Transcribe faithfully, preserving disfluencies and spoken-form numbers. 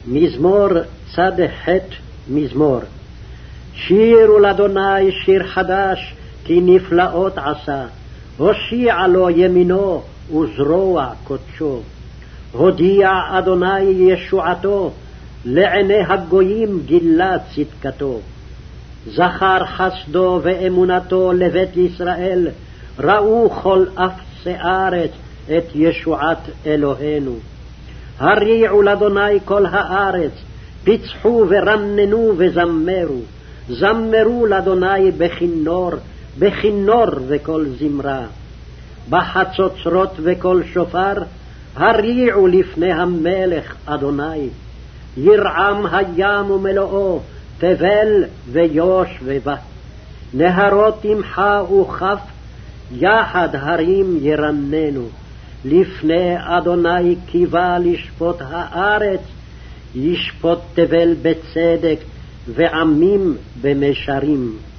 מזמור צד ח' מזמור. שירו לאדוני שיר חדש, כי נפלאות עשה. הושיע לו ימינו וזרוע קודשו. הודיע אדוני ישועתו, לעיני הגויים גילה צדקתו. זכר חסדו ואמונתו לבית ישראל, ראו כל אפסי ארץ את ישועת אלוהינו. הריעו לאדוני כל הארץ, פיצחו ורננו וזמרו. זמרו לאדוני בכינור, בכינור וכל זמרה. בחצוצרות וכל שופר, הריעו לפני המלך אדוני. ירעם הים ומלואו, תבל ויוש ובת. נהרות תמחה וכף, יחד הרים ירננו. לפני אדוני קיווה לשפוט הארץ, ישפוט תבל בצדק ועמים במישרים.